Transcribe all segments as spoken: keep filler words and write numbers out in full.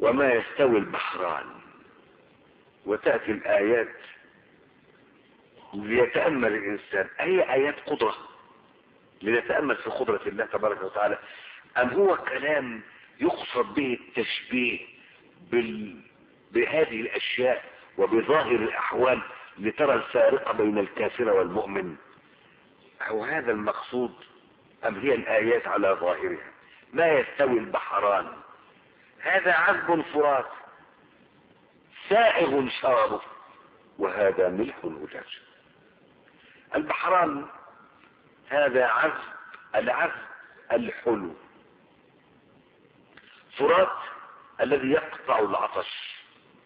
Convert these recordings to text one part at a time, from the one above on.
وما يستوي البحران. وتأتي الآيات ليتأمل الإنسان، أي آيات قدرة لنتأمل في قدرة الله تبارك وتعالى، أم هو كلام يقصد به التشبيه بال... بهذه الأشياء وبظاهر الأحوال لترى الفارق بين الكافر والمؤمن؟ أو هذا المقصود، أم هي الآيات على ظاهرها؟ ما يستوي البحران، هذا عذب فرات سائغ شرابه وهذا ملح أجاج. البحران هذا عذب، العذب الحلو، فرات الذي يقطع العطش،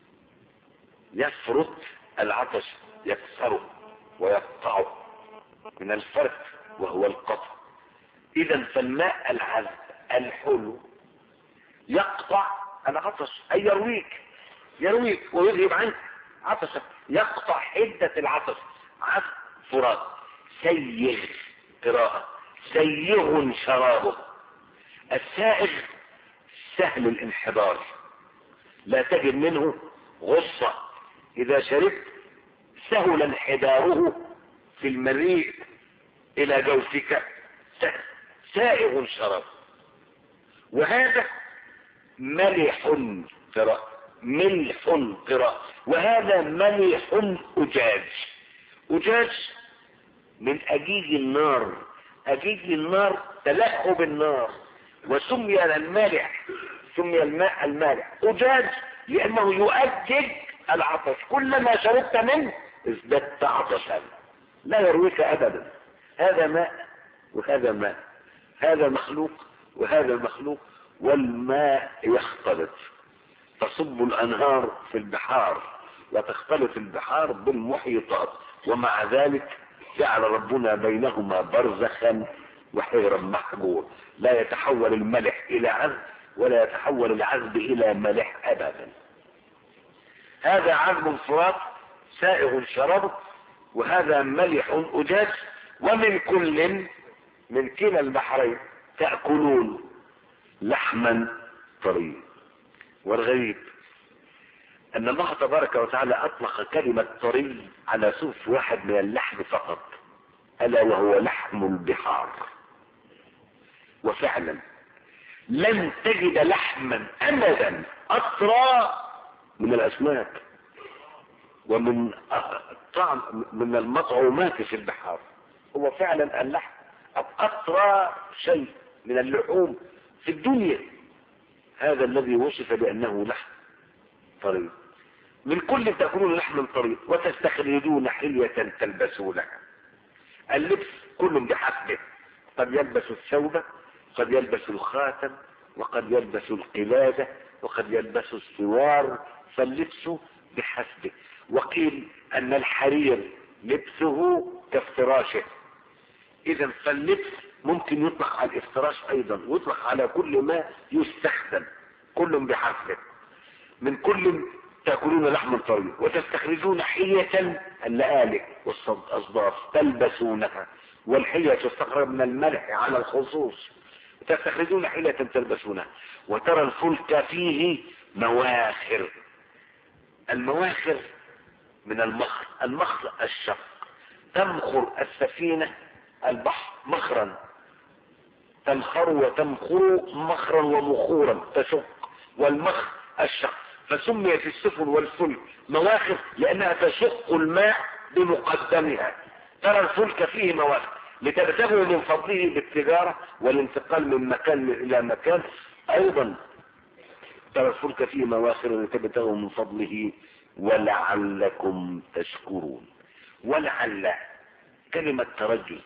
يفرط العطش، يكسره ويقطعه من الفرط وهو القطع. اذا فالماء العذب الحلو يقطع العطش، اي يرويك يرويك ويذهب عنك عطشك، يقطع حدة العطش. عذب فرات سيغ، قراءة سيغ شرابه. السائغ سهل الانحدار، لا تجد منه غصة، اذا شربت سهل انحداره في المريء الى جوفك، سائغ شراب. وهذا ملح قراءة، ملح قراءة، وهذا ملح أجاج. أجاج من أجيج النار، أجيج النار تلهب النار، وسمي المالح، سمي الماء المالح أجاج لأنه يؤجج العطش، كلما شربت منه ازددت عطشا، لا يرويك أبدا. هذا ماء وهذا ماء، هذا مخلوق وهذا مخلوق، والماء يختلط، تصب الأنهار في البحار وتختلط البحار بالمحيطات، ومع ذلك جعل ربنا بينهما برزخا وحجرا محجور، لا يتحول الملح إلى عذب ولا يتحول العذب إلى ملح أبدا. هذا عذب فرات سائغ شرابه، وهذا ملح أجاج. ومن كل، من كلا البحرين تأكلون لحما طريا. والغريب أن الله تبارك وتعالى أطلق كلمة طري على صنف واحد من اللحم فقط، ألا وهو لحم البحار. وفعلا لن تجد لحما أبدا أطرى من الأسماك ومن طعم من المطعومات في البحار. هو فعلا اللحم أطرى شيء من اللحوم في الدنيا، هذا الذي وصف بأنه لحم طري. من كل تأكلون لحم طري وتستخرجون حلية تلبسونها. اللبس كل بحسبه، قد يلبس الثوب، قد يلبس الخاتم، وقد يلبس القلادة، وقد يلبس السوار، فاللبس بحسبه. وقيل أن الحرير لبسه كافتراشه، إذا فاللبس ممكن يطلق على الافتراش أيضا، ويطلق على كل ما يستخدم، كل بحسبه. من كل تأكلون لحما طريا وتستخرجون حية، اللآلئ والأصداف تلبسونها، والحية تستخرج من الملح على الخصوص. تستخرجون حية تلبسونها، وترى الفلك فيه مواخر. المواخر من المخر، المخر الشق، تمخر السفينة البحر مخرا، تمخر وتمخر مخرا ومخورا، تشق، والمخر الشق. فسميت السفن والفلك مواخر لأنها تشق الماء بمقدمها. ترى الفلك فيه مواخر لتبتغوا من فضله بالتجارة والانتقال من مكان إلى مكان. أيضا ترى الفلك فيه مواخر لتبتغوا من فضله ولعلكم تشكرون. ولعل كلمة ترجي،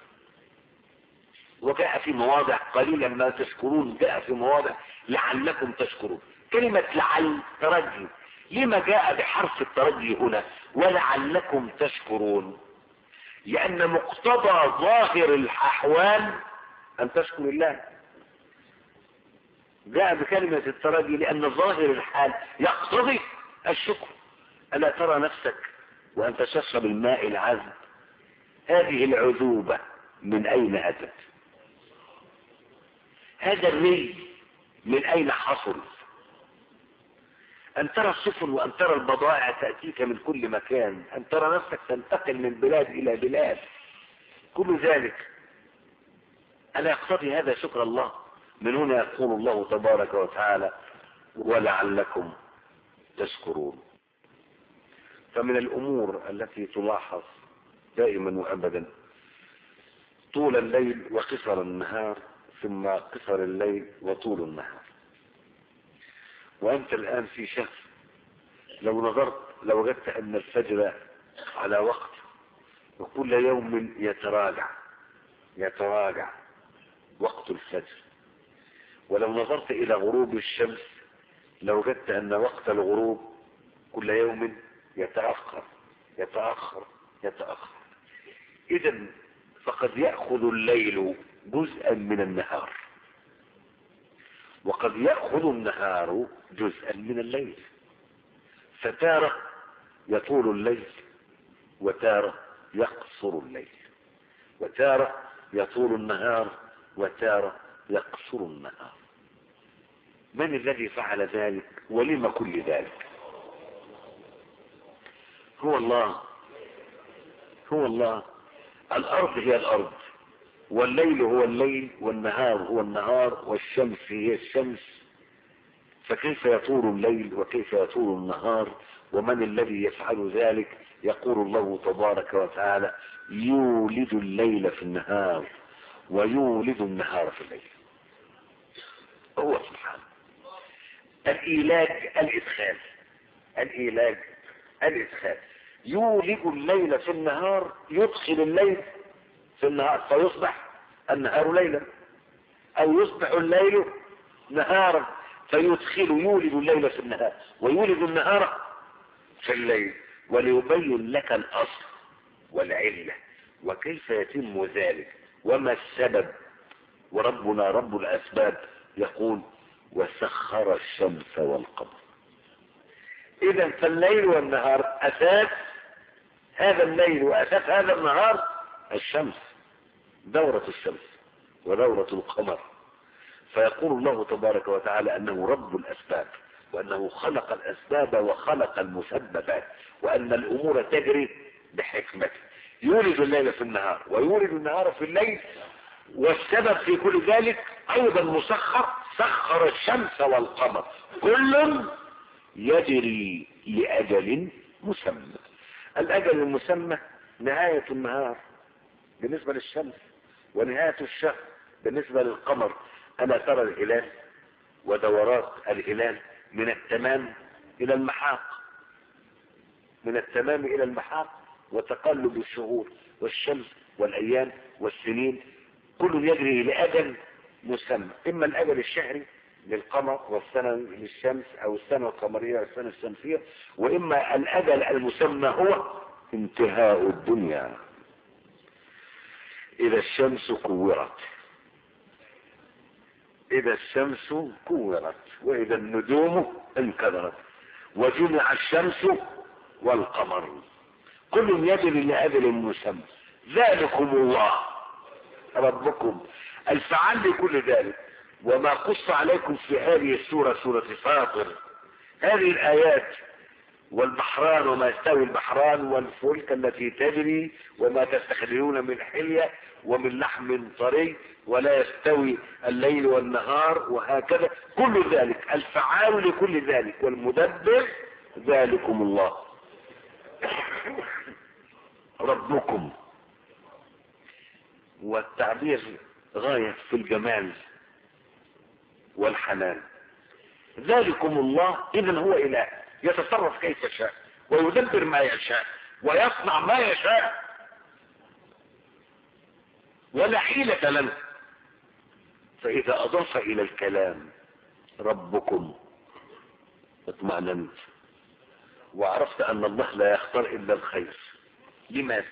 وجاء في مواضع قليلا ما تشكرون، جاء في مواضع لعلكم تشكرون. كلمة لعل ترجي، لما جاء بحرف الترجي هنا ولعلكم تشكرون؟ لأن مقتضى ظاهر الأحوال أن تشكر الله. جاء بكلمة الترجي لأن ظاهر الحال يقتضي الشكر. ألا ترى نفسك وأنت تشرب الماء العذب؟ هذه العذوبة من أين أتت؟ هذا الري من أين حصل؟ أن ترى السفن وأن ترى البضائع تأتيك من كل مكان، أن ترى نفسك تنتقل من بلاد إلى بلاد، كل ذلك ألا يقتضي هذا شكر الله؟ من هنا يقول الله تبارك وتعالى ولعلكم تشكرون. فمن الأمور التي تلاحظ دائما وأبدا طول الليل وقصر النهار، ثم قصر الليل وطول النهار. وأنت الآن في شهر، لو نظرت لو وجدت أن الفجر على وقت وكل يوم يتراجع يتراجع وقت الفجر، ولو نظرت إلى غروب الشمس لوجدت أن وقت الغروب كل يوم يتأخر يتأخر يتأخر. إذن فقد يأخذ الليل جزءا من النهار، وقد يأخذ النهار جزءا من الليل، فتارة يطول الليل وتارة يقصر الليل، وتارة يطول النهار وتارة يقصر النهار. من الذي فعل ذلك ولم كل ذلك؟ هو الله هو الله. الأرض هي الأرض، والليل هو الليل، والنهار هو النهار، والشمس هي الشمس، فكيف يطول الليل وكيف يطول النهار؟ ومن الذي يفعل ذلك؟ يقول الله تبارك وتعالى يولد الليل في النهار ويولد النهار في الليل. هو سبحانه. الإيلاج الإدخال الإيلاج الإدخال يولد الليل في النهار، يدخل الليل في النهار فيصبح النهار ليلا، أو يصبح الليل نهارا فيدخل يولد الليل في النهار ويولد النهار في الليل، وليبين لك الأصل والعلة وكيف يتم ذلك وما السبب. وربنا رب الأسباب يقول وسخر الشمس والقمر. إذا فالليل والنهار أساس هذا الليل وأساس هذا النهار الشمس، دورة الشمس ودورة القمر. فيقول الله تبارك وتعالى أنه رب الأسباب، وأنه خلق الأسباب وخلق المسببات، وأن الأمور تجري بحكمته. يولد الليل في النهار ويولد النهار في الليل، والسبب في كل ذلك أيضا مسخر، سخر الشمس والقمر كل يجري لأجل مسمى. الأجل المسمى نهاية النهار بالنسبة للشمس ونهاية الشهر بالنسبة للقمر. ألا ترى الهلال ودورات الهلال من التمام إلى المحاق، من التمام إلى المحاق، وتقلب الشهور والشمس والأيام والسنين كل يجري لأجل مسمى، إما الأجل الشهري للقمر والسنة للشمس، أو السنة القمرية والسنة الشمسية، وإما الأجل المسمى هو انتهاء الدنيا. إذا الشمس كورت إذا الشمس كورت وإذا النجوم انكدرت وجمع الشمس والقمر كل يجري لأجل مسمى. ذلكم الله ربكم الفعال لكل ذلك. وما قص عليكم في هذه السورة سورة فاطر هذه الآيات، والبحران وما يستوي البحران والفلك التي تجري وما تستخرجون من حلية ومن لحم طري ولا يستوي الليل والنهار، وهكذا كل ذلك الفعال لكل ذلك والمدبر ذلكم الله ربكم. والتعبير غاية في الجمال والحنان. ذلكم الله إذن هو إله يتصرف كيف شاء ويدبر ما يشاء ويصنع ما يشاء ولا حيلة لنا. فإذا أضاف إلى الكلام ربكم اطمأننت وعرفت أن الله لا يختار إلا الخير. لماذا؟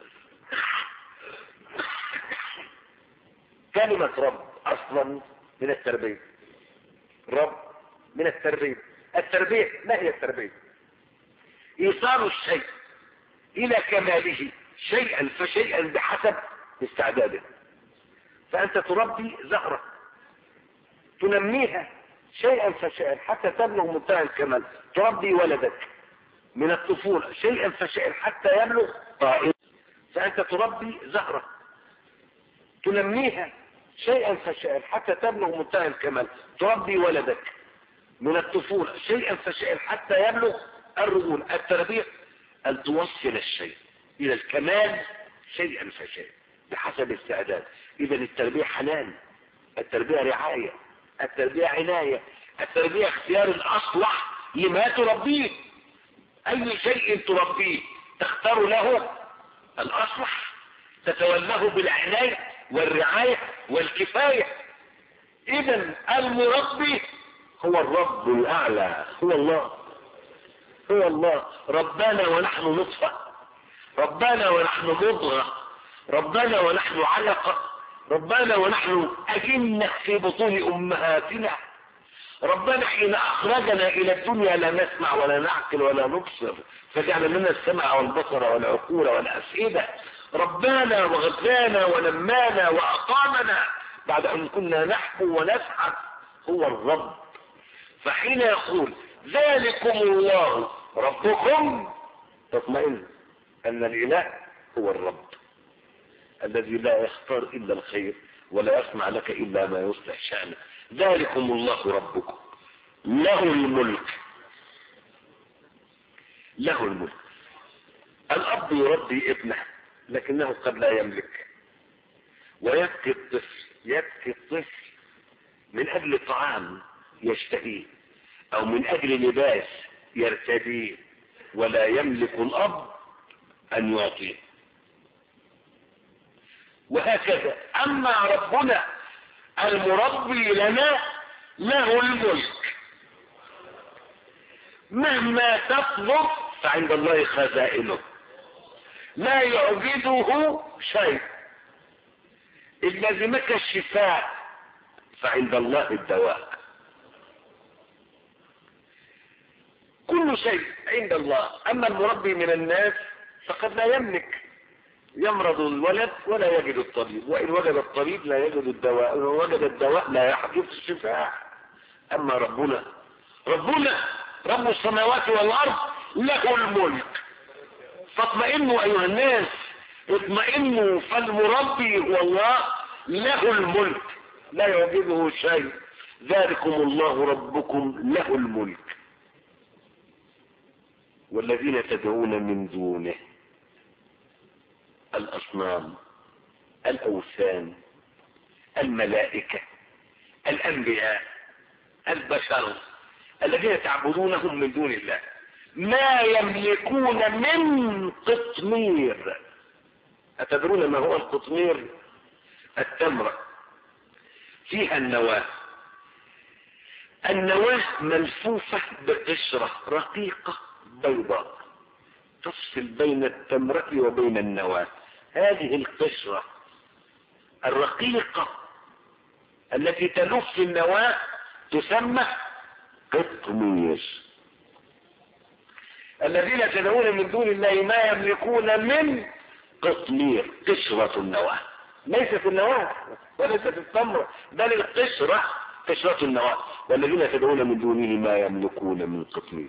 كلمة رب أصلا من التربية. رب من التربية. التربية ما هي التربية؟ إيصال الشيء إلى كماله شيئا فشيئا بحسب استعداده. فأنت تربي زهرة تنميها شيئا فشيئا حتى تبلغ منتهى الكمال. تربي ولدك من الطفولة شيئا فشيئا حتى يبلغ طائر، فأنت تربي زهرة تنميها شيئا فشيئا حتى تبلغ منتهى الكمال. تربي ولدك من الطفولة شيئا فشيئا حتى يبلغ الرجولة. التربية أن توصل الشيء إلى الكمال شيئا فشيئا بحسب استعداد. إذا التربية حنان، التربية رعاية، التربية عناية، التربية اختيار الأصلح لما تربيه. أي شيء تربيه تختار له الأصلح، تتولاه بالعناية والرعاية والكفاية. إذا المربي هو الرب الأعلى، هو الله، هو الله. ربنا ونحن نطفة، ربنا ونحن مضغة، ربنا ونحن علقة، ربنا ونحن أجنة في بطون أمهاتنا. ربنا حين أخرجنا إلى الدنيا لا نسمع ولا نعقل ولا نبصر، فجعل لنا السمع والبصر والعقول والأفئدة. ربنا وغذانا ونمانا وأقامنا بعد أن كنا نحبو ونسعد، هو الرب. فحين يقول ذلكم الله ربكم تطمئن أن الإله هو الرب الذي لا يختار إلا الخير ولا يسمع لك إلا ما يصلح شأنه. ذلكم الله ربكم له الملك، له الملك. الأب يربي ابنه لكنه قد لا يملك، ويبكي الطفل، يبكي الطفل من أجل طعام يشتهيه أو من أجل لباس يرتديه، ولا يملك الأب أن يعطيه. وهكذا أما ربنا المربي لنا له الملك، مهما تطلب فعند الله خزائنه، لا يعجزه شيء. إن لزمك الشفاء فعند الله الدواء. كل شيء عند الله. أما المربي من الناس فقد لا يملك، يمرض الولد ولا يجد الطبيب، وإن وجد الطبيب لا يجد الدواء، وإن وجد الدواء لا يحدث الشفاء. أما ربنا، ربنا رب السماوات والأرض له الملك. فاطمئنوا أيها الناس، اطمئنوا، فالمربي هو الله له الملك لا يعجبه شيء. ذلكم الله ربكم له الملك. والذين تدعون من دونه الأصنام، الأوثان، الملائكة، الأنبياء، البشر الذين تعبدونهم من دون الله ما يملكون من قطمير. أتدرون ما هو القطمير؟ التمرة فيها النواة، النواة ملفوفة بقشرة رقيقة بيضاء تفصل بين التمرة وبين النواة. هذه القشرة الرقيقة التي تلف النواة تسمى قطمير. الذين تدعون من دون الله ما يملكون من قطمير، قشرة النواة، ليست النواة وليست التمرة بل القشرة، قشرة النواة. والذين تدعون من دونه ما يملكون من قطمير.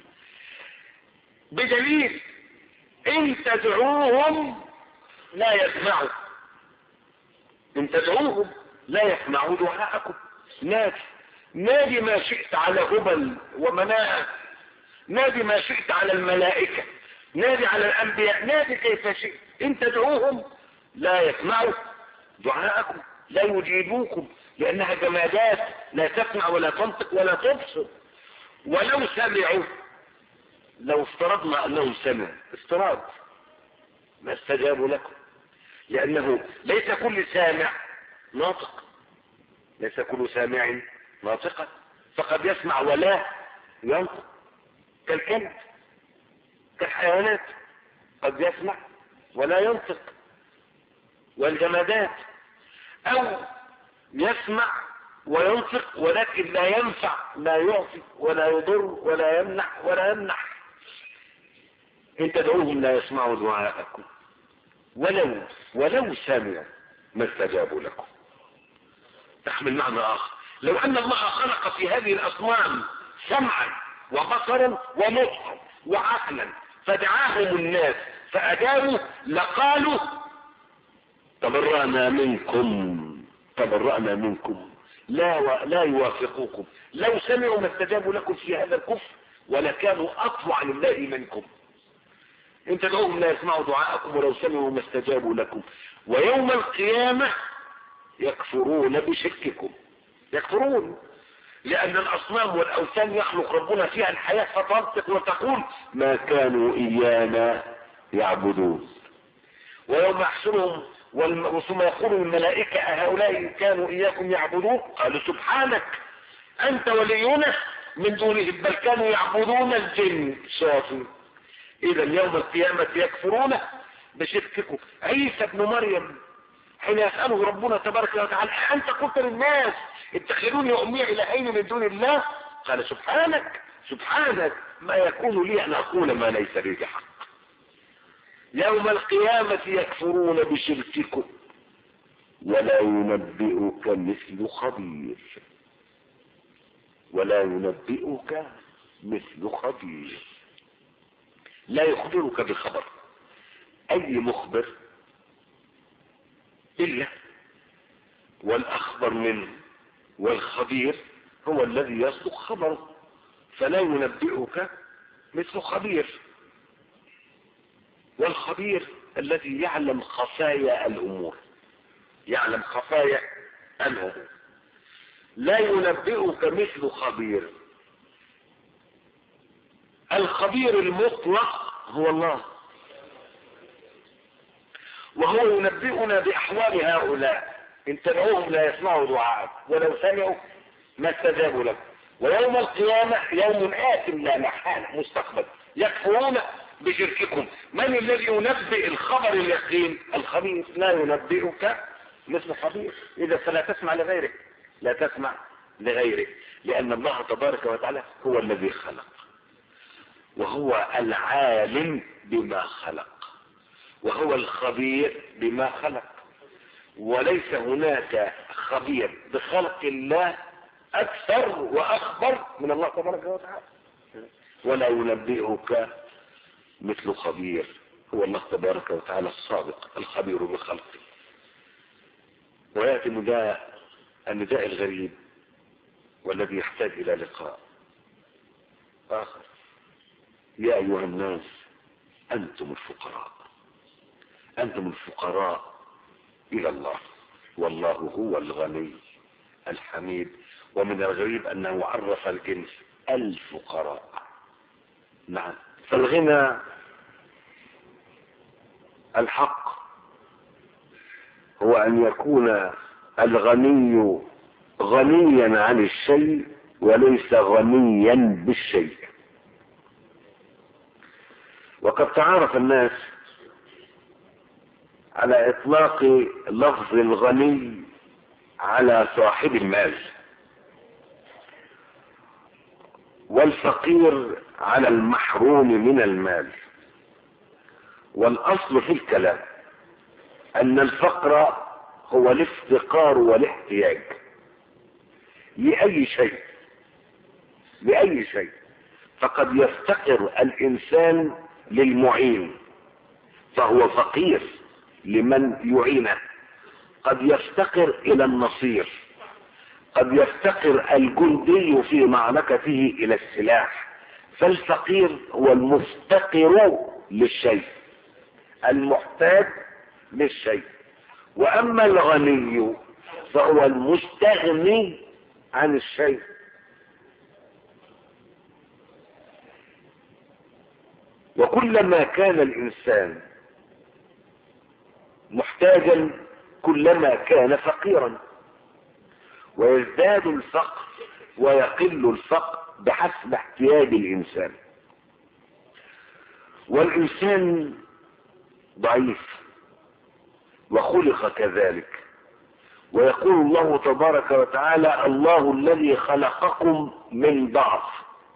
بدليل ان تدعوهم لا يسمعوا، ان تدعوهم لا يسمعوا دعاءكم. نادي نادي ما شئت على هبل ومناء، نادي ما شئت على الملائكة، نادي على الأنبياء، نادي كيف شئت، ان تدعوهم لا يسمعوا دعاءكم، لا يجيبوكم، لأنها جمادات لا تسمع ولا تنطق ولا تبصر. ولو سمعوا، لو افترضنا أنهم سمعوا افتراض، ما استجابوا لكم، لأنه ليس كل سامع ناطق، ليس كل سامع ناطقا، فقد يسمع ولا ينطق، كالكلب كالحيوانات قد يسمع ولا ينطق، والجمادات، أو يسمع وينطق ولكن لا ينفع، لا يعطي ولا يضر ولا يمنح ولا يمنح. إن تدعوهم لا يسمعوا دعاءكم ولو ولو سمعوا ما استجابوا لكم. تحمل معنى آخر، لو ان الله خلق في هذه الاصنام سمعا وبصرا ونطقا وعقلا فدعاهم الناس فاجابوا لقالوا تبرأنا منكم تبرأنا منكم لا و... لا يوافقوكم، لو سمعوا ما استجابوا لكم في هذا الكفر ولكانوا اطوع لله منكم. ان تدعوهم لا يسمعوا دعاءكم ولو سمعوا ما استجابوا لكم، ويوم القيامة يكفرون بشرككم. يكفرون لان الاصنام والاوثان يخلق ربنا فيها الحياة فتنطق وتقول ما كانوا ايانا يعبدون. ويوم يحشرهم ثم يقول الملائكة أهؤلاء كانوا إياكم يعبدون قالوا سبحانك أنت ولينا من دونهم بل كانوا يعبدون الجن الشياطين. إذا يوم القيامة يكفرون بشرككم. عيسى ابن مريم حين يسأله ربنا تبارك وتعالى أنت قلت للناس اتخذوني وأمي إلهين من دون الله قال سبحانك سبحانك ما يكون لي أن أقول ما ليس لي بحق. يوم القيامة يكفرون بشرككم ولا ينبئك مثل خبير. ولا ينبئك مثل خبير، لا يخبرك بخبر اي مخبر الا والاخبر منه والخبير هو الذي يصدق خبره، فلا ينبئك مثل خبير. والخبير الذي يعلم خفايا الامور، يعلم خفايا الامور. لا ينبئك مثل خبير. الخبير المطلق هو الله، وهو ينبئنا باحوال هؤلاء ان تدعوهم لا يسمعوا دعاءك ولو سمعوا ما استجابوا لك. ويوم القيامة يوم آت لا محالة مستقبل يكفرون بشرككم. من الذي ينبئ الخبر اليقين؟ الخبير. لا ينبئك مثل خبير. اذا فلا تسمع لغيرك، لا تسمع لغيرك، لان الله تبارك وتعالى هو الذي خلق وهو العالم بما خلق وهو الخبير بما خلق. وليس هناك خبير بخلق الله اكثر واخبر من الله تبارك وتعالى. ولا ينبئك مثل خبير، هو الله تبارك وتعالى الصادق الخبير بخلقه. ويأتي النداء النداء الغريب والذي يحتاج الى لقاء اخر. يا ايها الناس انتم الفقراء، انتم الفقراء الى الله والله هو الغني الحميد. ومن الغريب انه عرف الجنس الفقراء. نعم. فالغنى الحق هو ان يكون الغني غنيا عن الشيء وليس غنيا بالشيء. وقد تعارف الناس على اطلاق لفظ الغني على صاحب المال، والفقير على المحروم من المال. والاصل في الكلام ان الفقر هو الافتقار والاحتياج لأي شيء لأي شيء. فقد يفتقر الإنسان للمعين فهو فقير لمن يعينه. قد يفتقر إلى النصير، قد يفتقر الجندي في معركته إلى السلاح. فالفقير هو المفتقر للشيء المحتاج للشيء. وأما الغني فهو المستغني عن الشيء. وكلما كان الإنسان محتاجا كلما كان فقيرا، ويزداد الفقر ويقل الفقر بحسب احتياج الإنسان. والإنسان ضعيف وخلق كذلك. ويقول الله تبارك وتعالى الله الذي خلقكم من ضعف.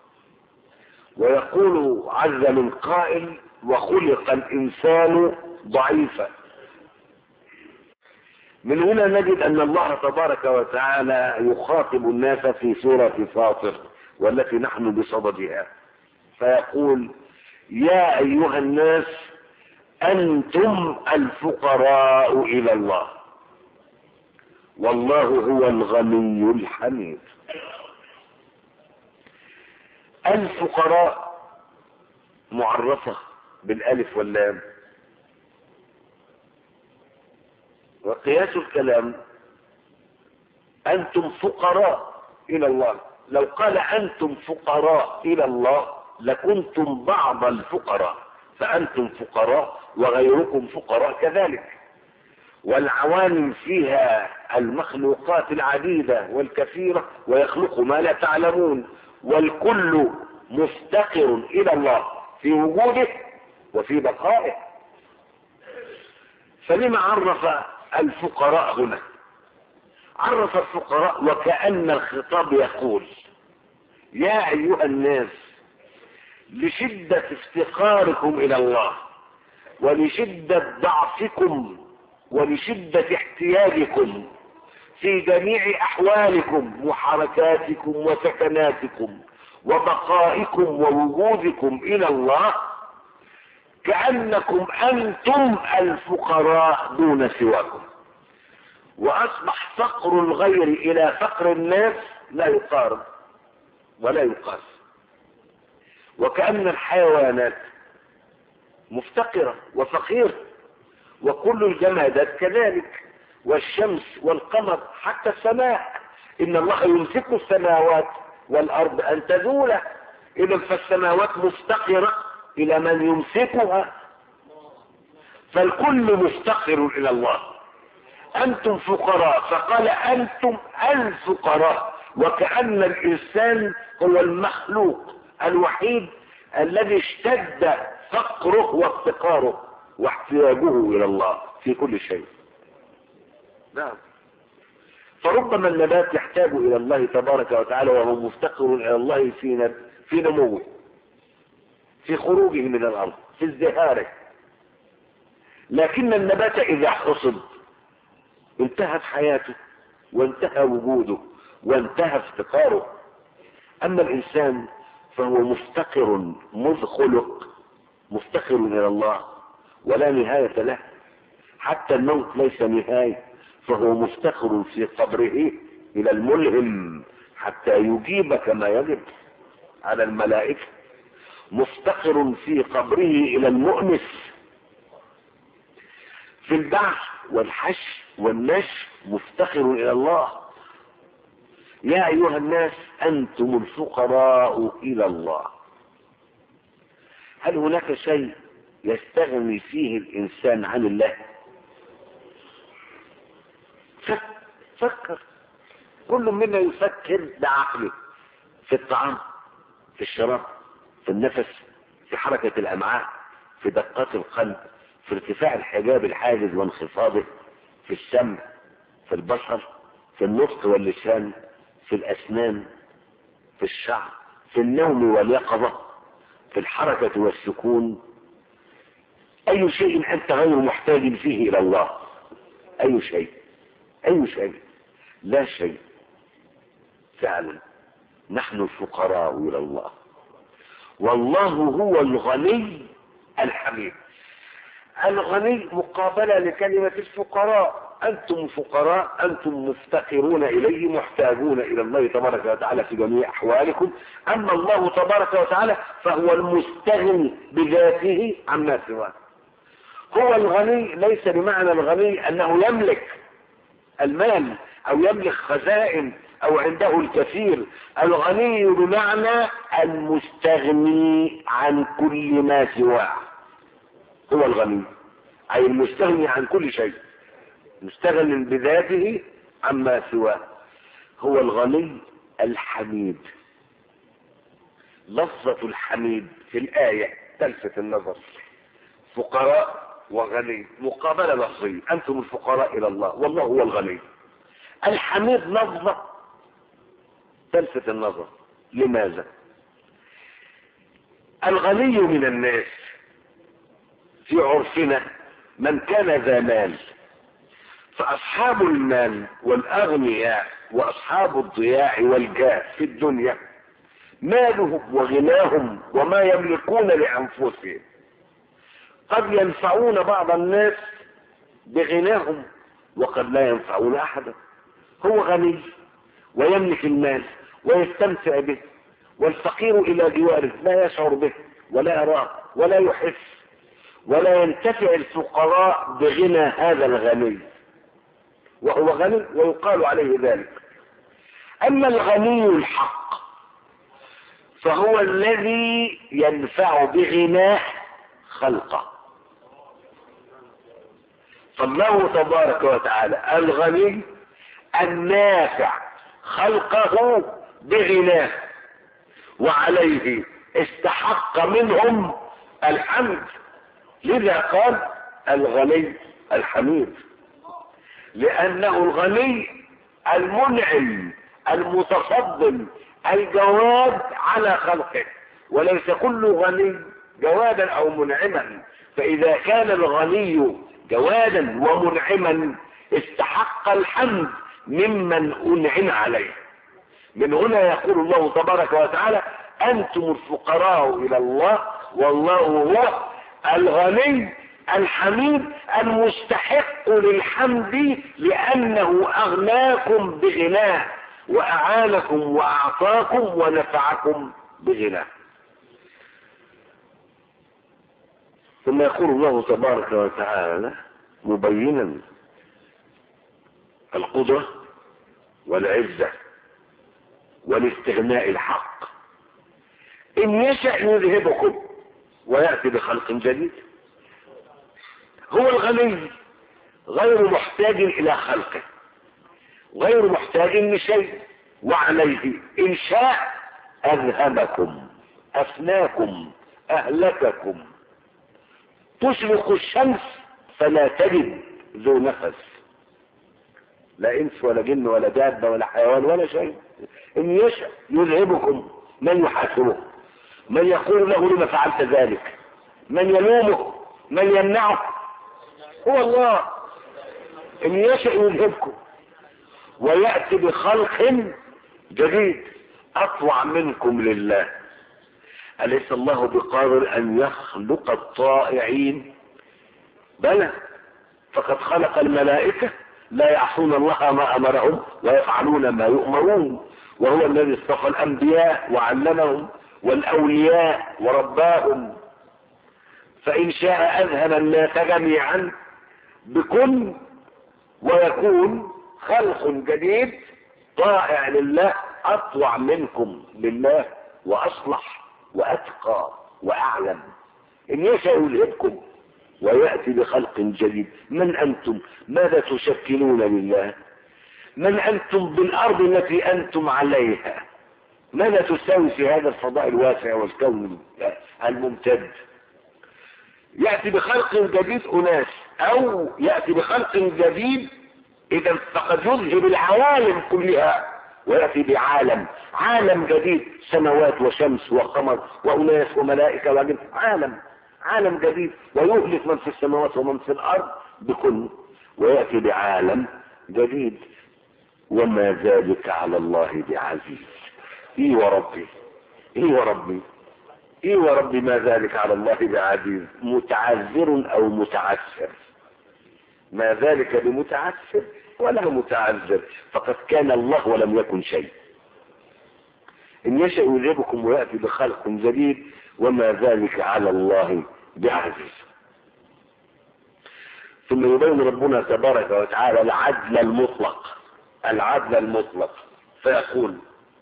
ويقول عز من قائل وخلق الإنسان ضعيفا. من هنا نجد أن الله تبارك وتعالى يخاطب الناس في سورة فاطر والتي نحن بصددها، فيقول يا أيها الناس أنتم الفقراء إلى الله والله هو الغني الحميد. الفقراء معرفة بالألف واللام، وقياس الكلام أنتم فقراء إلى الله. لو قال أنتم فقراء إلى الله لكنتم بعض الفقراء، فأنتم فقراء وغيركم فقراء كذلك. والعوالم فيها المخلوقات العديدة والكثيرة ويخلق ما لا تعلمون، والكل مفتقر إلى الله في وجوده وفي بقائه. فلما عرف الفقراء هنا؟ عرف الفقراء وكأن الخطاب يقول يا أيها الناس لشدة افتقاركم إلى الله ولشدة ضعفكم ولشدة احتياجكم في جميع أحوالكم وحركاتكم وسكناتكم وبقائكم ووجودكم إلى الله، كأنكم أنتم الفقراء دون سواكم. وأصبح فقر الغير إلى فقر الناس لا يقارن ولا يقاس. وكأن الحيوانات مفتقرة وفقيرة، وكل الجمادات كذلك، والشمس والقمر حتى السماء. إن الله يمسك السماوات والأرض أن تزولا، إذا فالسماوات مفتقرة إلى من يمسكها، فالكل مفتقر إلى الله. أنتم فقراء، فقال أنتم الفقراء، وكأن الإنسان هو المخلوق الوحيد الذي اشتد فقره وافتقاره واحتياجه إلى الله في كل شيء. نعم. فربما النبات يحتاج إلى الله تبارك وتعالى وهو مفتقر إلى الله في في نموه، في خروجه من الأرض، في ازدهاره. لكن النبات إذا حصد انتهت حياته وانتهى وجوده وانتهى افتقاره. أما الإنسان فهو مفتقر مذ خلق، مفتقر إلى الله ولا نهاية له، حتى الموت ليس نهاية، فهو مفتقر في قبره إلى الملهم حتى يجيب كما يجب على الملائكة، مفتقر في قبره إلى المؤنس في البعث والحشر والنشر، مفتقر إلى الله. يا أيها الناس أنتم الفقراء إلى الله. هل هناك شيء يستغني فيه الإنسان عن الله؟ فكر، كل منا يفكر بعقله، في الطعام، في الشراب، في النفس، في حركة الأمعاء، في دقات القلب، في ارتفاع الحجاب الحاجز وانخفاضه، في السمع، في البصر، في النطق واللسان، في الأسنان، في الشعر، في النوم واليقظة، في الحركة والسكون. أي شيء أنت غير محتاج فيه إلى الله؟ أي شيء؟ أي شيء؟ لا شيء فعلا. نحن الفقراء إلى الله والله هو الغني الحميد. الغني مقابلة لكلمة الفقراء. أنتم فقراء، أنتم مفتقرون إليه، محتاجون إلى الله تبارك وتعالى في جميع أحوالكم. أما الله تبارك وتعالى فهو المستغني بذاته عما سواه. هو الغني ليس بمعنى الغني أنه يملك المال أو يملك خزائن أو عنده الكثير. الغني بمعنى المستغني عن كل ما سواه. هو الغني أي المستغني عن كل شيء، مستغن بذاته عما سواه. هو الغني الحميد. لفظة الحميد في الآية تلفت النظر. فقراء وغني مقابلة لفظية. أنتم الفقراء إلى الله والله هو الغني. الحميد لفظة تلفت النظر. لماذا؟ الغني من الناس في عرفنا من كان ذا مال، فأصحاب المال والأغنياء وأصحاب الضياع والجاه في الدنيا مالهم وغناهم وما يملكون لأنفسهم قد ينفعون بعض الناس بغناهم وقد لا ينفعون أحدا. هو غني ويملك المال ويستمتع به، والفقير إلى جواره لا يشعر به ولا يراه ولا يحس، ولا ينتفع الفقراء بغنى هذا الغني، وهو غني ويقال عليه ذلك. أما الغني الحق فهو الذي ينفع بغناه خلقه. فالله تبارك وتعالى الغني النافع خلقه بغناه، وعليه استحق منهم الحمد، لذا قال الغني الحميد، لأنه الغني المنعم المتفضل الجواد على خلقه، وليس كل غني جوادا أو منعما، فإذا كان الغني جوادا ومنعما استحق الحمد ممن أنعم عليه. من هنا يقول الله تبارك وتعالى أنتم الفقراء إلى الله والله هو الغني الحميد المستحق للحمد، لأنه أغناكم بغناه وأعانكم وأعطاكم ونفعكم بغناه. ثم يقول الله تبارك وتعالى مبينا القدرة والعزة والاستغناء الحق: إن يشأ يذهبكم ويأتي بخلق جديد. هو الغني غير محتاج إلى خلقه، غير محتاج لشيء، وعليه إن شاء أذهبكم أفناكم أهلككم. تشرق الشمس فلا تجد ذو نفس، لا إنس ولا جن ولا دابة ولا حيوان ولا شيء. إن يشأ يذهبكم، من يحاسبه؟ من يقول له لما فعلت ذلك؟ من يلومه؟ من يمنعه؟ هو الله. إن يشأ يذهبكم ويأتي بخلق جديد أطوع منكم لله. أليس الله بقادر أن يخلق الطائعين؟ بلى، فقد خلق الملائكة لا يعصون الله ما أمرهم ويفعلون ما يؤمرون، وهو الذي اصطفى الأنبياء وعلمهم والأولياء ورباهم. فإن شاء أذهب الناس جميعا بكل ويكون خلق جديد طائع لله أطوع منكم لله وأصلح وأتقى وأعلم. إن يشاء يذهبكم ويأتي بخلق جديد. من أنتم؟ ماذا تشكلون لله؟ من أنتم بالأرض التي أنتم عليها؟ ماذا تساوي في هذا الفضاء الواسع والكون الممتد؟ يأتي بخلق جديد أناس، أو يأتي بخلق جديد إذا فقد يذهب العوالم كلها ويأتي بعالم عالم جديد، سماوات وشمس وقمر وأناس وملائكة وجن، عالم عالم جديد، ويهلك من في السماوات ومن في الأرض بكل، ويأتي بعالم جديد. وما ذلك على الله بعزيز. إيه وربي إيه وربي إيه وربي ما ذلك على الله بعزيز. متعذر أو متعسر؟ ما ذلك بمتعسر ولا متعذر، فقد كان الله ولم يكن شيء. إن يشأ يذهبكم ويأتي بخلق جديد وما ذلك على الله بعزيز. ثم يبين ربنا تبارك وتعالى العدل المطلق، العدل المطلق فيقول: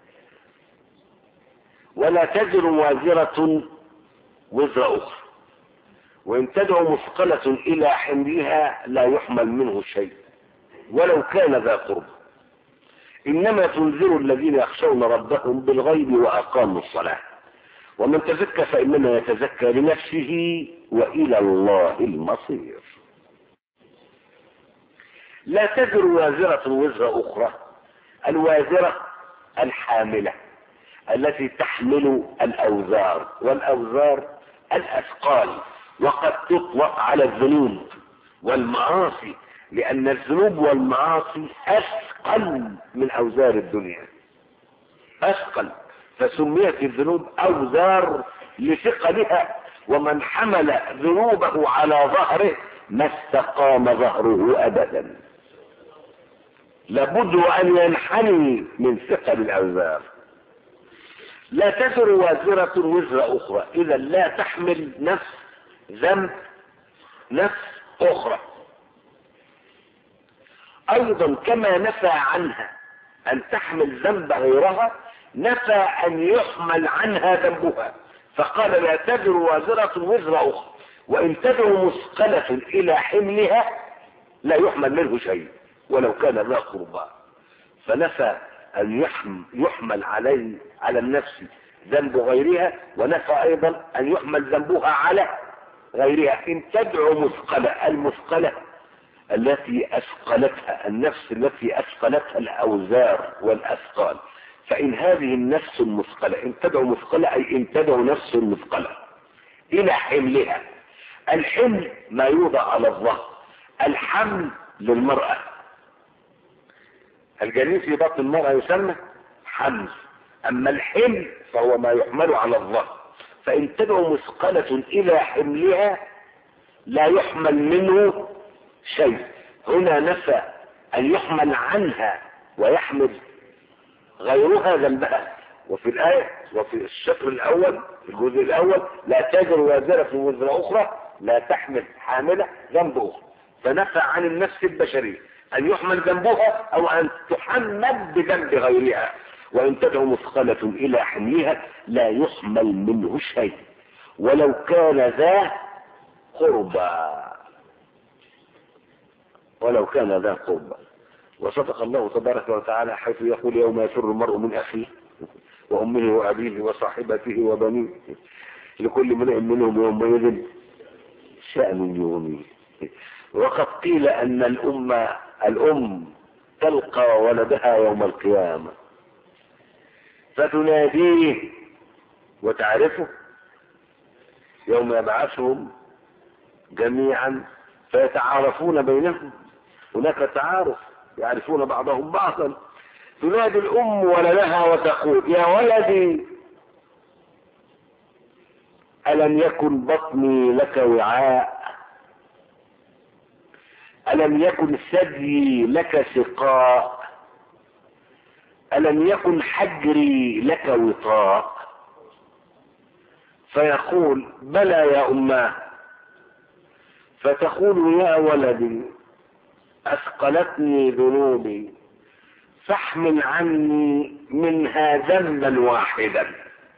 ولا تزر وازرة وزر أخرى، وإن تدعو مثقلة إلى حملها لا يحمل منه شيء ولو كان ذا قرب، إنما تنذر الذين يخشون ربهم بالغيب وأقاموا الصلاة، ومن تزكى فإنما يتزكى لنفسه وإلى الله المصير. لا تزر وازرة وزر أخرى. الوازرة الحاملة التي تحمل الأوزار، والأوزار الأثقال، وقد تطلق على الذنوب والمعاصي لأن الذنوب والمعاصي أثقل من أوزار الدنيا، أثقل، فسميت الذنوب أوزار لثقلها، ومن حمل ذنوبه على ظهره ما استقام ظهره أبدا، لابد أن ينحني من ثقل الأوزار. لا تزر وازرة وزر أخرى، إذا لا تحمل نفس ذنب نفس أخرى. أيضا كما نفى عنها أن تحمل ذنب غيرها، نفى أن يحمل عنها ذنبها، فقال لا تزر وازرة وزر أخرى، وإن تدعو مثقلة إلى حملها لا يحمل منه شيء ولو كان ذا قربى. فنفى أن يحمل علي على النفس ذنب غيرها، ونفى أيضا أن يحمل ذنبها على غيرها. إن تدعو مثقلة، المثقلة التي أثقلتها النفس، التي أثقلتها الأوزار والأثقال. فإن هذه النفس المثقلة، إن تدعو مثقلة أي إن تدعو نفس مثقلة إلى حملها. الحمل ما يوضع على الظهر، الحمل للمرأة، الجنين في بطن المرأة يسمى حمل، أما الحمل فهو ما يحمل على الظهر. فإن تدعو مثقلة إلى حملها لا يحمل منه شيء. هنا نفى أن يحمل عنها ويحمل غيرها ذنبها. وفي الآية وفي الشطر الأول في الجزء الأول لا تزر وازرة وزر أخرى، لا تحمل حاملة ذنب أخرى. فنفى عن النفس البشرية أن يحمل ذنبها أو أن تحمل بذنب غيرها. وإن تدعو مثقلة إلى حملها لا يحمل منه شيء ولو كان ذا قربى، ولو كان ذا قربى. وصدق الله تبارك وتعالى حيث يقول يوم يفر المرء من أخيه وأمه وأبيه وصاحبته وبنيه لكل امرئ منهم يومئذ شأن يغنيه. وقد قيل أن الأمة الأم تلقى ولدها يوم القيامة فتناديه وتعرفه يوم يبعثهم جميعا فيتعارفون بينهم، هناك تعارف يعرفون بعضهم بعضا. تنادي الأم ولدها وتقول يا ولدي ألم يكن بطني لك وعاء، ألم يكن ثديي لك سقاء، ألم يكن حجري لك وطاء. فيقول بلى يا أماه، فتقول يا ولدي أثقلتني ذنوبي فاحمل عني منها ذنبا واحدا.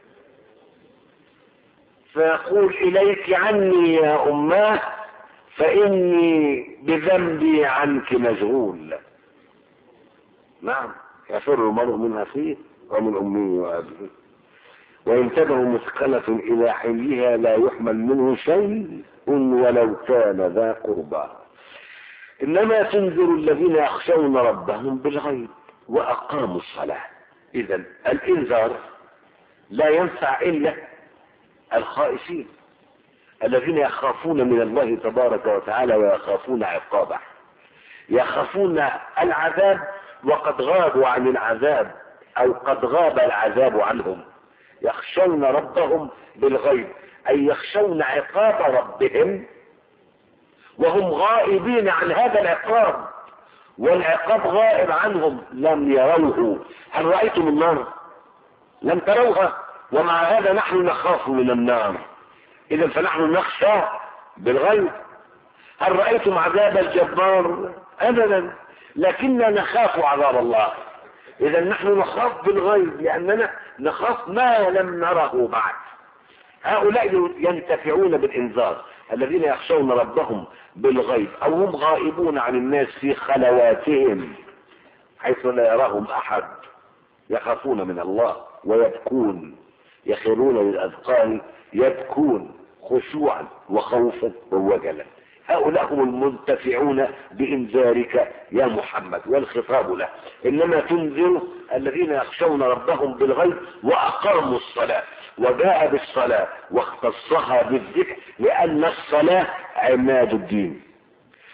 فيقول إليك عني يا أماه فإني بذنبي عنك مشغول. نعم، يفر المرء من أخيه ومن أمه وأبيه. وإن تدعو مثقلة إلى حملها لا يحمل منه شيء ولو كان ذا قربى. إنما تنذر الذين يخشون ربهم بالغيب وأقاموا الصلاة. إذن الإنذار لا ينفع إلا الخائفين الذين يخافون من الله تبارك وتعالى ويخافون عقابه، يخافون العذاب وقد غابوا عن العذاب أو قد غاب العذاب عنهم. يخشون ربهم بالغيب أي يخشون عقاب ربهم وهم غائبين عن هذا العقاب، والعقاب غائب عنهم، لم يروه. هل رأيتم النار؟ لم تروها، ومع هذا نحن نخاف من النار. إذا فنحن نخشى بالغيب. هل رأيتم عذاب الجبار؟ أبدا، لكننا نخاف عذاب الله. إذا نحن نخاف بالغيب لأننا نخاف ما لم نره بعد. هؤلاء ينتفعون بالإنذار الذين يخشون ربهم بالغيب أو هم غائبون عن الناس في خلواتهم حيث لا يراهم أحد، يخافون من الله ويبكون، يخرون للأذقان يبكون خشوعا وخوفا ووجلا. هؤلاء هم المنتفعون بإنذارك يا محمد، والخطاب له. إنما تنذر الذين يخشون ربهم بالغيب وأقاموا الصلاة. وجاء بالصلاة واختصها بالذكر لأن الصلاة عماد الدين،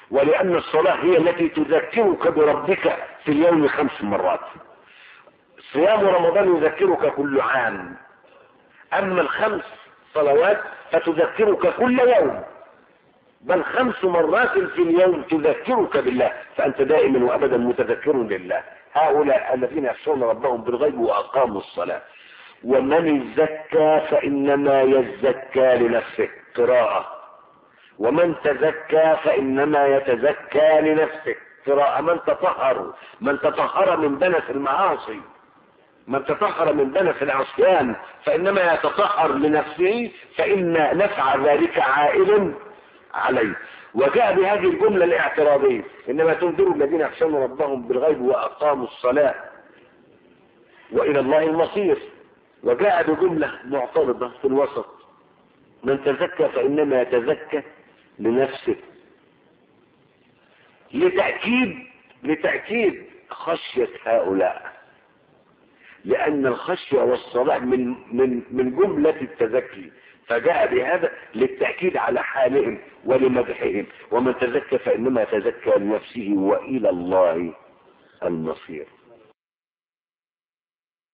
ولأن الصلاة هي التي تذكرك بربك في اليوم خمس مرات. صيام رمضان يذكرك كل عام، أما الخمس صلوات فتذكرك كل يوم، بل خمس مرات في اليوم تذكرك بالله، فأنت دائما وأبدا متذكر لله. هؤلاء الذين يخشون ربهم بالغيب وأقاموا الصلاة. ومن يزكى فإنما يزكى لنفسه، قراءة. ومن تزكى فإنما يتزكى لنفسه، قراءة. من تطهر من تطهر من دنس المعاصي، من تطهر من دنس العصيان فإنما يتطهر لنفسه، فإن نفع ذلك عائل عليه. وجاء بهذه الجملة الاعتراضية: إنما تنذر الذين يخشون ربهم بالغيب وأقاموا الصلاة وإلى الله المصير. وجاء بجملة معترضة في الوسط: من تزكى فإنما يتزكى لنفسه، لتأكيد لتأكيد خشية هؤلاء، لأن الخشية والصلاة من من من جملة التزكي، فجاء بهذا للتأكيد على حالهم ولمدحهم. ومن تزكى فإنما يتزكى لنفسه وإلى الله المصير.